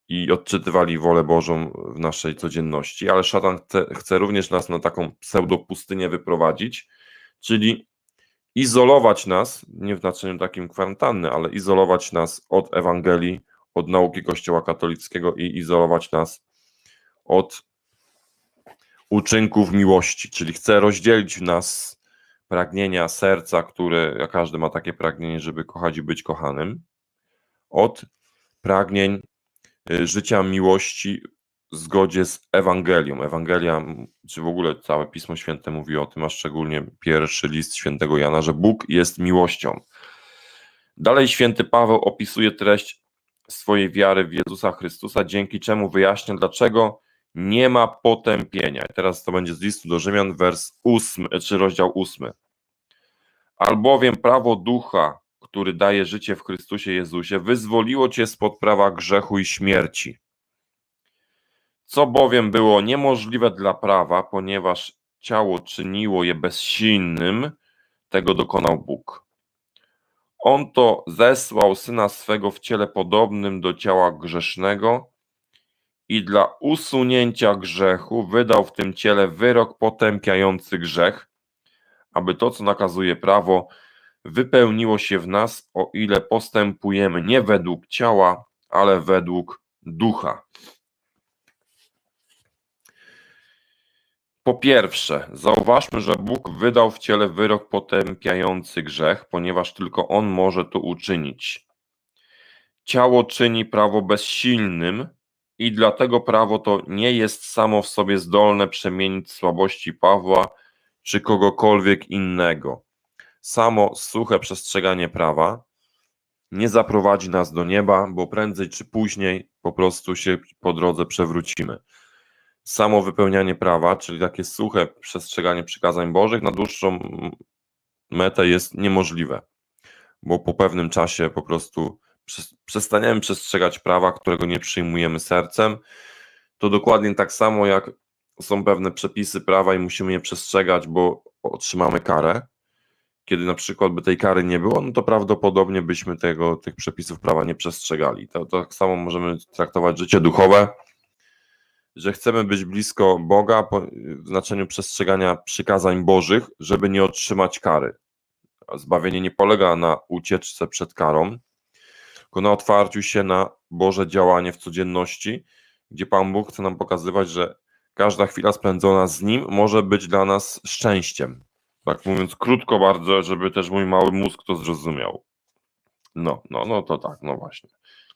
i odczytywali wolę Bożą w naszej codzienności, ale szatan chce, chce również nas na taką pseudopustynię wyprowadzić, czyli izolować nas, nie w znaczeniu takim kwarantanny, ale izolować nas od Ewangelii, od nauki Kościoła katolickiego i izolować nas od uczynków miłości, czyli chce rozdzielić w nas pragnienia serca, które każdy ma takie pragnienie, żeby kochać i być kochanym, od pragnień życia miłości w zgodzie z Ewangelią. Ewangelia, czy w ogóle całe Pismo Święte mówi o tym, a szczególnie pierwszy list świętego Jana, że Bóg jest miłością. Dalej święty Paweł opisuje treść swojej wiary w Jezusa Chrystusa, dzięki czemu wyjaśnia, dlaczego nie ma potępienia. I teraz to będzie z listu do Rzymian, wers ósmy, czy rozdział ósmy. Albowiem prawo ducha, który daje życie w Chrystusie Jezusie, wyzwoliło cię spod prawa grzechu i śmierci. Co bowiem było niemożliwe dla prawa, ponieważ ciało czyniło je bezsilnym, tego dokonał Bóg. On to zesłał Syna swego w ciele podobnym do ciała grzesznego i dla usunięcia grzechu wydał w tym ciele wyrok potępiający grzech, aby to, co nakazuje prawo, wypełniło się w nas, o ile postępujemy nie według ciała, ale według ducha. Po pierwsze, zauważmy, że Bóg wydał w ciele wyrok potępiający grzech, ponieważ tylko On może to uczynić. Ciało czyni prawo bezsilnym i dlatego prawo to nie jest samo w sobie zdolne przemienić słabości Pawła czy kogokolwiek innego. Samo suche przestrzeganie prawa nie zaprowadzi nas do nieba, bo prędzej czy później po prostu się po drodze przewrócimy. Samo wypełnianie prawa, czyli takie suche przestrzeganie przykazań Bożych, na dłuższą metę jest niemożliwe, bo po pewnym czasie po prostu przestaniemy przestrzegać prawa, którego nie przyjmujemy sercem. To dokładnie tak samo, jak są pewne przepisy prawa i musimy je przestrzegać, bo otrzymamy karę. Kiedy na przykład by tej kary nie było, no to prawdopodobnie byśmy tego, tych przepisów prawa nie przestrzegali. To, to tak samo możemy traktować życie duchowe, że chcemy być blisko Boga w znaczeniu przestrzegania przykazań Bożych, żeby nie otrzymać kary. A zbawienie nie polega na ucieczce przed karą, tylko na otwarciu się na Boże działanie w codzienności, gdzie Pan Bóg chce nam pokazywać, że każda chwila spędzona z Nim może być dla nas szczęściem. Tak mówiąc krótko bardzo, żeby też mój mały mózg to zrozumiał. No, no, no to tak, no właśnie.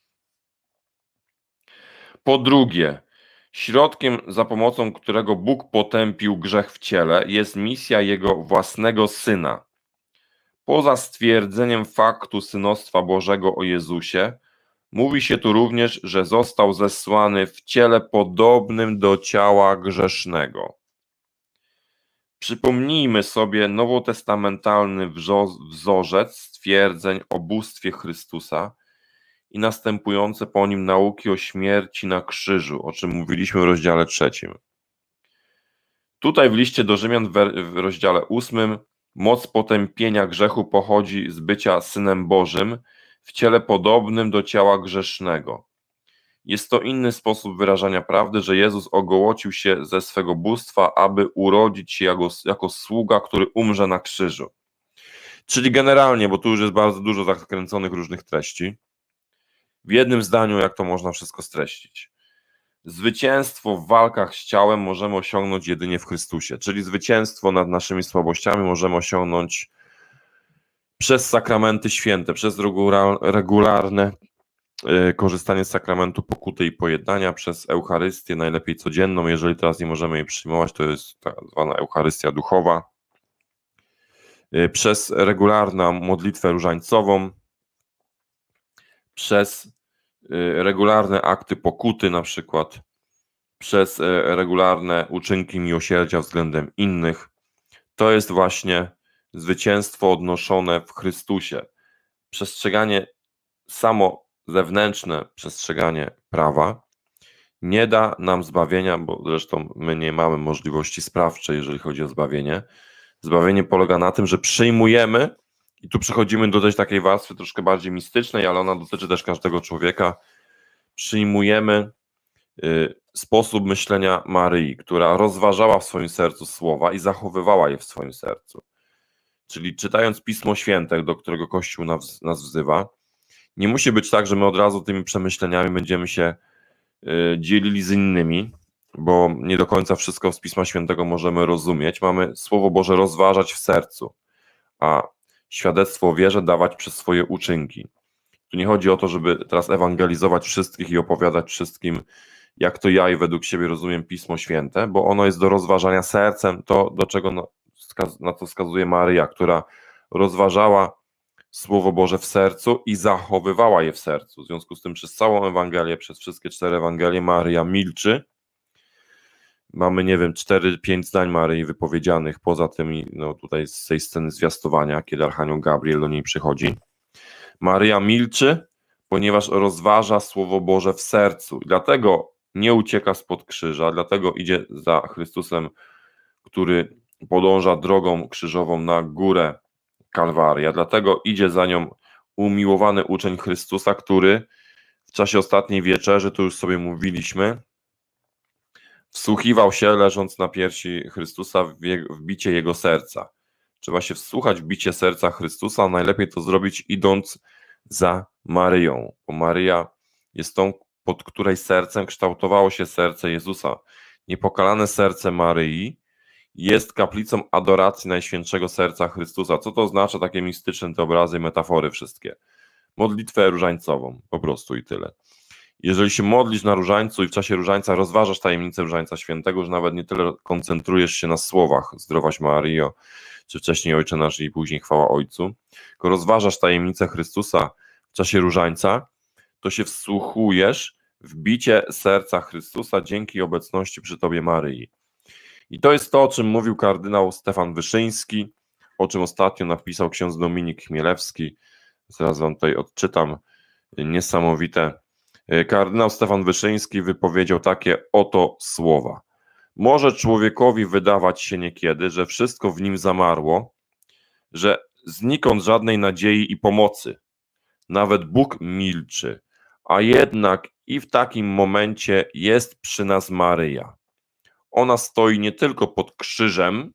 Po drugie, środkiem, za pomocą którego Bóg potępił grzech w ciele, jest misja Jego własnego Syna. Poza stwierdzeniem faktu synostwa Bożego o Jezusie, mówi się tu również, że został zesłany w ciele podobnym do ciała grzesznego. Przypomnijmy sobie nowotestamentalny wzorzec stwierdzeń o bóstwie Chrystusa i następujące po nim nauki o śmierci na krzyżu, o czym mówiliśmy w rozdziale trzecim. Tutaj w liście do Rzymian w rozdziale ósmym moc potępienia grzechu pochodzi z bycia Synem Bożym w ciele podobnym do ciała grzesznego. Jest to inny sposób wyrażania prawdy, że Jezus ogołocił się ze swego bóstwa, aby urodzić się jako, jako sługa, który umrze na krzyżu. Czyli generalnie, bo tu już jest bardzo dużo zakręconych różnych treści, w jednym zdaniu, jak to można wszystko streścić. Zwycięstwo w walkach z ciałem możemy osiągnąć jedynie w Chrystusie, czyli zwycięstwo nad naszymi słabościami możemy osiągnąć przez sakramenty święte, przez regularne korzystanie z sakramentu pokuty i pojednania, przez Eucharystię, najlepiej codzienną. Jeżeli teraz nie możemy jej przyjmować, to jest tak zwana Eucharystia duchowa, przez regularną modlitwę różańcową, przez regularne akty pokuty, na przykład przez regularne uczynki miłosierdzia względem innych. To jest właśnie zwycięstwo odnoszone w Chrystusie. Przestrzeganie, samo zewnętrzne przestrzeganie prawa nie da nam zbawienia, bo zresztą my nie mamy możliwości sprawczej, jeżeli chodzi o zbawienie. Zbawienie polega na tym, że przyjmujemy, i tu przechodzimy do też takiej warstwy troszkę bardziej mistycznej, ale ona dotyczy też każdego człowieka. przyjmujemy y, sposób myślenia Maryi, która rozważała w swoim sercu słowa i zachowywała je w swoim sercu. Czyli czytając Pismo Święte, do którego Kościół nas, nas wzywa, nie musi być tak, że my od razu tymi przemyśleniami będziemy się y, dzielili z innymi, bo nie do końca wszystko z Pisma Świętego możemy rozumieć. Mamy Słowo Boże rozważać w sercu, a świadectwo o wierze dawać przez swoje uczynki. Tu nie chodzi o to, żeby teraz ewangelizować wszystkich i opowiadać wszystkim, jak to ja i według siebie rozumiem Pismo Święte, bo ono jest do rozważania sercem, to do czego na, na to wskazuje Maryja, która rozważała Słowo Boże w sercu i zachowywała je w sercu. W związku z tym przez całą Ewangelię, przez wszystkie cztery Ewangelie Maryja milczy. Mamy, nie wiem, cztery, pięć zdań Maryi wypowiedzianych, poza tymi, no tutaj z tej sceny zwiastowania, kiedy Archanioł Gabriel do niej przychodzi. Maryja milczy, ponieważ rozważa Słowo Boże w sercu. Dlatego nie ucieka spod krzyża, dlatego idzie za Chrystusem, który podąża drogą krzyżową na górę Kalwaria. Dlatego idzie za nią umiłowany uczeń Chrystusa, który w czasie ostatniej wieczerzy, to już sobie mówiliśmy, wsłuchiwał się, leżąc na piersi Chrystusa, w, jego, w bicie Jego serca. Trzeba się wsłuchać w bicie serca Chrystusa, a najlepiej to zrobić idąc za Maryją, bo Maryja jest tą, pod której sercem kształtowało się serce Jezusa. Niepokalane serce Maryi jest kaplicą adoracji Najświętszego Serca Chrystusa. Co to oznacza, takie mistyczne te obrazy i metafory wszystkie? Modlitwę różańcową, po prostu i tyle. Jeżeli się modlisz na różańcu i w czasie różańca rozważasz tajemnicę Różańca Świętego, że nawet nie tyle koncentrujesz się na słowach Zdrowaś Maryjo, czy wcześniej Ojcze Nasz i później Chwała Ojcu, tylko rozważasz tajemnicę Chrystusa w czasie różańca, to się wsłuchujesz w bicie serca Chrystusa dzięki obecności przy Tobie Maryi. I to jest to, o czym mówił kardynał Stefan Wyszyński, o czym ostatnio napisał ksiądz Dominik Chmielewski. Zaraz wam tutaj odczytam niesamowite. Kardynał Stefan Wyszyński wypowiedział takie oto słowa. Może człowiekowi wydawać się niekiedy, że wszystko w nim zamarło, że znikąd żadnej nadziei i pomocy. Nawet Bóg milczy, a jednak i w takim momencie jest przy nas Maryja. Ona stoi nie tylko pod krzyżem,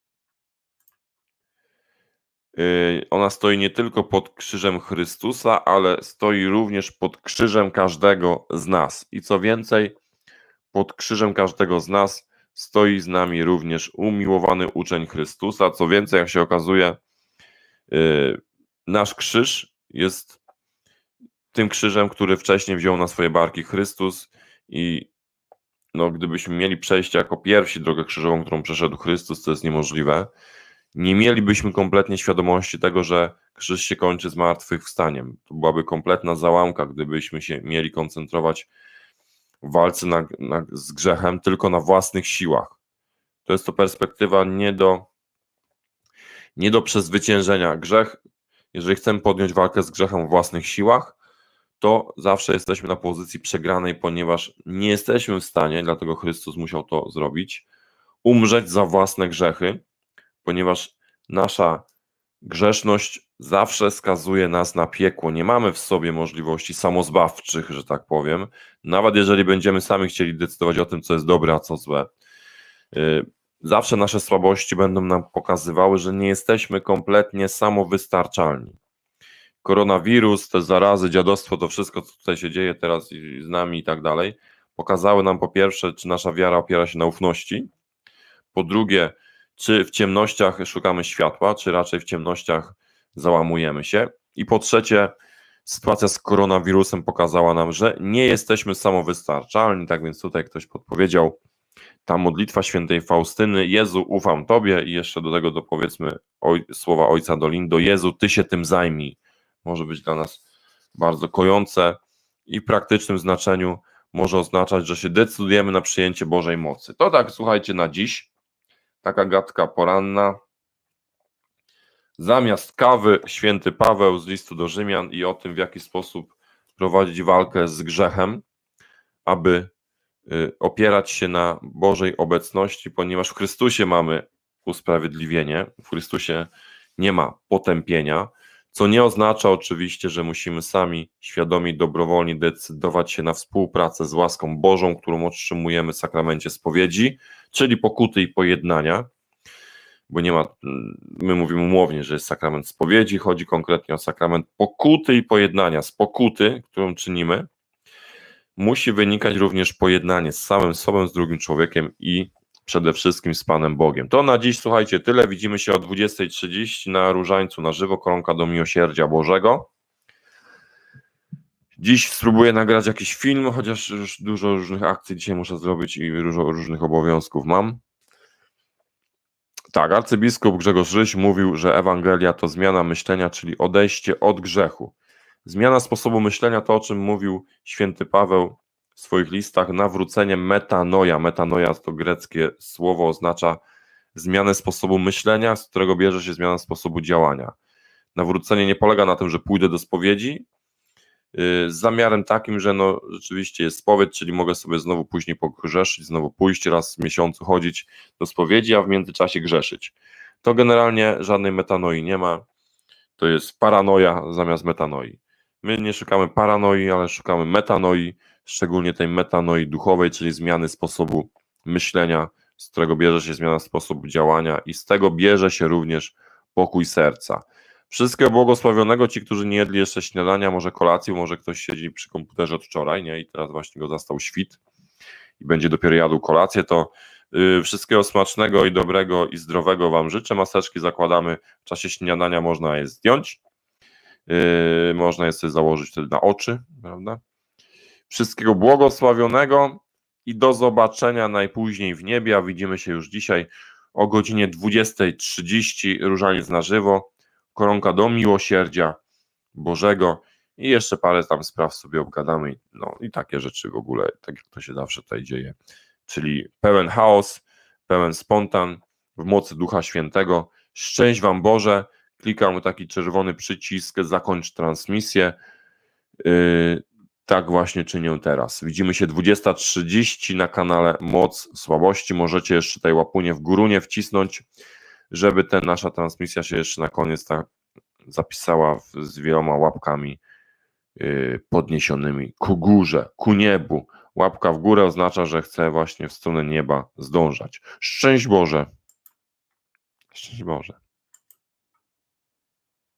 yy, ona stoi nie tylko pod krzyżem Chrystusa, ale stoi również pod krzyżem każdego z nas. I co więcej, pod krzyżem każdego z nas stoi z nami również umiłowany uczeń Chrystusa. Co więcej, jak się okazuje, yy, nasz krzyż jest tym krzyżem, który wcześniej wziął na swoje barki Chrystus i no, gdybyśmy mieli przejść jako pierwsi drogę krzyżową, którą przeszedł Chrystus, to jest niemożliwe, nie mielibyśmy kompletnie świadomości tego, że krzyż się kończy zmartwychwstaniem. To byłaby kompletna załamka, gdybyśmy się mieli koncentrować w walce na, na, z grzechem tylko na własnych siłach. To jest to perspektywa nie do, nie do przezwyciężenia. Grzech, jeżeli chcemy podjąć walkę z grzechem w własnych siłach, to zawsze jesteśmy na pozycji przegranej, ponieważ nie jesteśmy w stanie, dlatego Chrystus musiał to zrobić, umrzeć za własne grzechy, ponieważ nasza grzeszność zawsze skazuje nas na piekło. Nie mamy w sobie możliwości samozbawczych, że tak powiem, nawet jeżeli będziemy sami chcieli decydować o tym, co jest dobre, a co złe. Zawsze nasze słabości będą nam pokazywały, że nie jesteśmy kompletnie samowystarczalni. Koronawirus, te zarazy, dziadostwo, to wszystko, co tutaj się dzieje teraz z nami i tak dalej, pokazały nam po pierwsze, czy nasza wiara opiera się na ufności, po drugie, czy w ciemnościach szukamy światła, czy raczej w ciemnościach załamujemy się, i po trzecie, sytuacja z koronawirusem pokazała nam, że nie jesteśmy samowystarczalni, tak więc tutaj ktoś podpowiedział, ta modlitwa świętej Faustyny, Jezu, ufam Tobie, i jeszcze do tego dopowiedzmy oj, słowa ojca Dolindo, Jezu, Ty się tym zajmij. Może być dla nas bardzo kojące i w praktycznym znaczeniu może oznaczać, że się decydujemy na przyjęcie Bożej mocy. To tak, słuchajcie, na dziś, taka gadka poranna. Zamiast kawy święty Paweł z listu do Rzymian i o tym, w jaki sposób prowadzić walkę z grzechem, aby opierać się na Bożej obecności, ponieważ w Chrystusie mamy usprawiedliwienie, w Chrystusie nie ma potępienia. co nie oznacza oczywiście, że musimy sami świadomie i dobrowolnie decydować się na współpracę z łaską Bożą, którą otrzymujemy w sakramencie spowiedzi, czyli pokuty i pojednania, bo nie ma, my mówimy umownie, że jest sakrament spowiedzi, chodzi konkretnie o sakrament pokuty i pojednania. Z pokuty, którą czynimy, musi wynikać również pojednanie z samym sobą, z drugim człowiekiem i przede wszystkim z Panem Bogiem. To na dziś, słuchajcie, tyle. Widzimy się o dwudziestej trzydzieści na Różańcu na żywo, koronka do Miłosierdzia Bożego. Dziś spróbuję nagrać jakiś film, chociaż już dużo różnych akcji dzisiaj muszę zrobić i dużo różnych obowiązków mam. Tak, arcybiskup Grzegorz Ryś mówił, że Ewangelia to zmiana myślenia, czyli odejście od grzechu. Zmiana sposobu myślenia to, o czym mówił święty Paweł w swoich listach, nawrócenie metanoia. Metanoia to greckie słowo, oznacza zmianę sposobu myślenia, z którego bierze się zmiana sposobu działania. Nawrócenie nie polega na tym, że pójdę do spowiedzi, z zamiarem takim, że no rzeczywiście jest spowiedź, czyli mogę sobie znowu później pogrzeszyć, znowu pójść raz w miesiącu, chodzić do spowiedzi, a w międzyczasie grzeszyć. To generalnie żadnej metanoi nie ma, to jest paranoja zamiast metanoi. My nie szukamy paranoi, ale szukamy metanoi, szczególnie tej metanoi duchowej, czyli zmiany sposobu myślenia, z którego bierze się zmiana sposobu działania i z tego bierze się również pokój serca. Wszystkiego błogosławionego, ci, którzy nie jedli jeszcze śniadania, może kolacji, może ktoś siedzi przy komputerze od wczoraj, nie, i teraz właśnie go zastał świt i będzie dopiero jadł kolację, to yy, wszystkiego smacznego i dobrego i zdrowego Wam życzę. Maseczki zakładamy w czasie śniadania, można je zdjąć, yy, można je sobie założyć wtedy na oczy, prawda? Wszystkiego błogosławionego i do zobaczenia najpóźniej w niebie, a widzimy się już dzisiaj o godzinie dwudziestej trzydzieści, Różaniec na żywo, koronka do Miłosierdzia Bożego i jeszcze parę tam spraw sobie obgadamy, no i takie rzeczy w ogóle, tak jak to się zawsze tutaj dzieje, czyli pełen chaos, pełen spontan, w mocy Ducha Świętego. Szczęść Wam Boże, klikam taki czerwony przycisk, zakończ transmisję, yy, tak właśnie czynię teraz. Widzimy się dwudziesta trzydzieści na kanale Moc Słabości, możecie jeszcze tutaj łapunię w górę wcisnąć, żeby ta nasza transmisja się jeszcze na koniec tak zapisała w, z wieloma łapkami yy, podniesionymi ku górze, ku niebu. Łapka w górę oznacza, że chcę właśnie w stronę nieba zdążać. Szczęść Boże! Szczęść Boże!